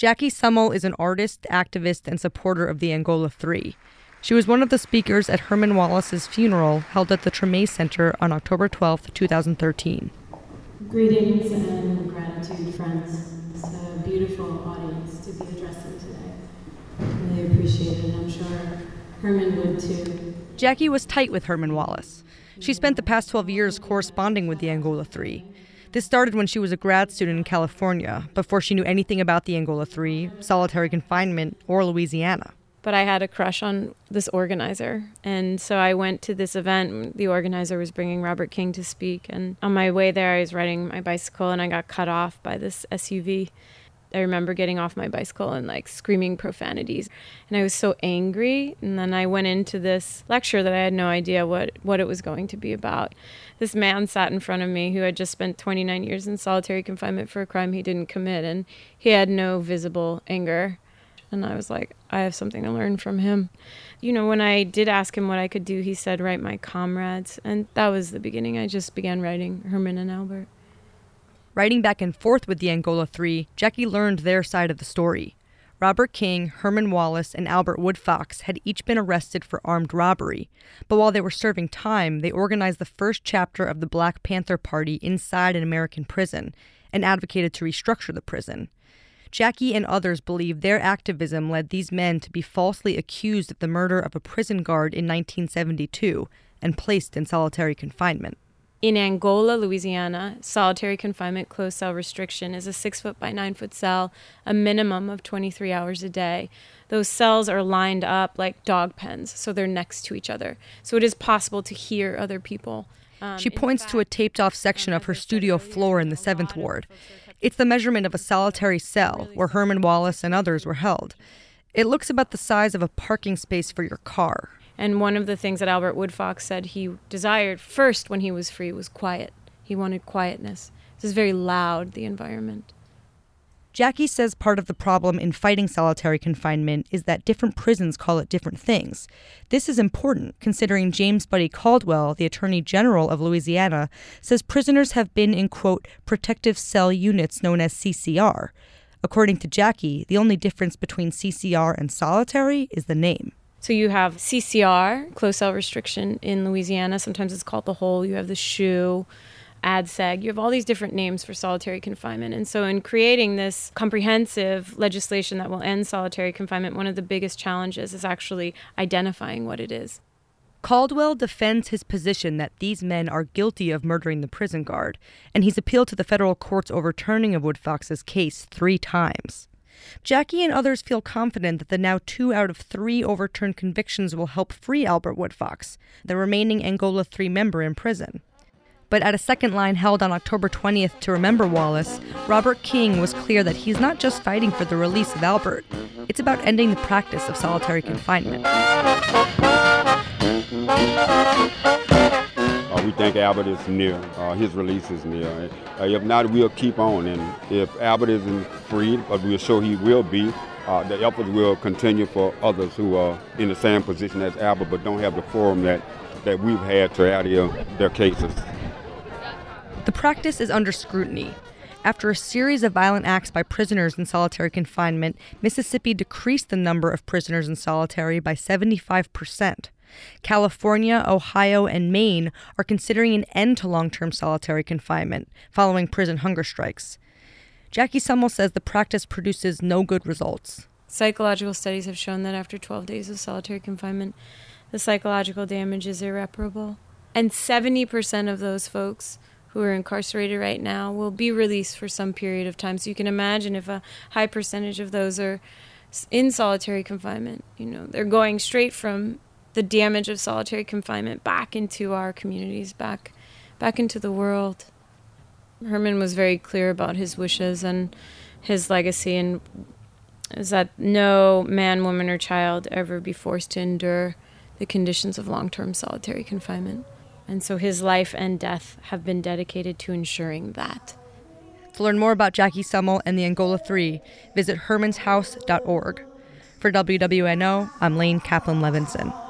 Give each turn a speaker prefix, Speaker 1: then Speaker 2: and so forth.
Speaker 1: Jackie Summel is an artist, activist, and supporter of the Angola Three. She was one of the speakers at Herman Wallace's funeral held at the Treme Center on October 12, 2013.
Speaker 2: Greetings and gratitude, friends. It's a beautiful audience to be addressing today. Really appreciate it. I'm sure Herman would too.
Speaker 1: Jackie was tight with Herman Wallace. She spent the past 12 years corresponding with the Angola Three. This started when she was a grad student in California, before she knew anything about the Angola Three, solitary confinement, or Louisiana.
Speaker 3: But I had a crush on this organizer. And so I went to this event. The organizer was bringing Robert King to speak. And on my way there, I was riding my bicycle and I got cut off by this SUV. I remember getting off my bicycle and screaming profanities. And I was so angry. And then I went into this lecture that I had no idea what it was going to be about. This man sat in front of me who had just spent 29 years in solitary confinement for a crime he didn't commit. And he had no visible anger. And I was like, I have something to learn from him. When I did ask him what I could do, he said, write my comrades. And that was the beginning. I just began writing Herman and Albert.
Speaker 1: Writing back and forth with the Angola Three, Jackie learned their side of the story. Robert King, Herman Wallace, and Albert Woodfox had each been arrested for armed robbery. But while they were serving time, they organized the first chapter of the Black Panther Party inside an American prison and advocated to restructure the prison. Jackie and others believe their activism led these men to be falsely accused of the murder of a prison guard in 1972 and placed in solitary confinement.
Speaker 3: In Angola, Louisiana, solitary confinement closed cell restriction is a 6-foot by 9-foot cell, a minimum of 23 hours a day. Those cells are lined up like dog pens, so they're next to each other. So it is possible to hear other people.
Speaker 1: She points to a taped-off section of her studio floor in the 7th Ward. It's the measurement of a solitary cell where Herman Wallace and others were held. It looks about the size of a parking space for your car.
Speaker 3: And one of the things that Albert Woodfox said he desired first when he was free was quiet. He wanted quietness. This is very loud, the environment.
Speaker 1: Jackie says part of the problem in fighting solitary confinement is that different prisons call it different things. This is important, considering James Buddy Caldwell, the Attorney General of Louisiana, says prisoners have been in, quote, protective cell units known as CCR. According to Jackie, the only difference between CCR and solitary is the name.
Speaker 3: So you have CCR, closed cell restriction in Louisiana. Sometimes it's called the hole. You have the shoe. ADSEG, you have all these different names for solitary confinement. And so in creating this comprehensive legislation that will end solitary confinement, one of the biggest challenges is actually identifying what it is.
Speaker 1: Caldwell defends his position that these men are guilty of murdering the prison guard, and he's appealed to the federal court's overturning of Woodfox's case 3 times. Jackie and others feel confident that the now 2 out of 3 overturned convictions will help free Albert Woodfox, the remaining Angola 3 member in prison. But at a second line held on October 20th to remember Wallace, Robert King was clear that he's not just fighting for the release of Albert. It's about ending the practice of solitary confinement.
Speaker 4: We think Albert is near. His release is near. If not, we'll keep on. And if Albert isn't freed, but we're sure he will be, the efforts will continue for others who are in the same position as Albert but don't have the forum that we've had to adhere their cases.
Speaker 1: The practice is under scrutiny. After a series of violent acts by prisoners in solitary confinement, Mississippi decreased the number of prisoners in solitary by 75%. California, Ohio, and Maine are considering an end to long-term solitary confinement following prison hunger strikes. Jackie Summel says the practice produces no good results.
Speaker 3: Psychological studies have shown that after 12 days of solitary confinement, the psychological damage is irreparable. And 70% of those folks who are incarcerated right now will be released for some period of time. So you can imagine if a high percentage of those are in solitary confinement, they're going straight from the damage of solitary confinement back into our communities, back into the world. Herman was very clear about his wishes and his legacy, and is that no man, woman, or child ever be forced to endure the conditions of long-term solitary confinement. And so his life and death have been dedicated to ensuring that.
Speaker 1: To learn more about Jackie Summel and the Angola Three, visit hermanshouse.org. For WWNO, I'm Lane Kaplan-Levinson.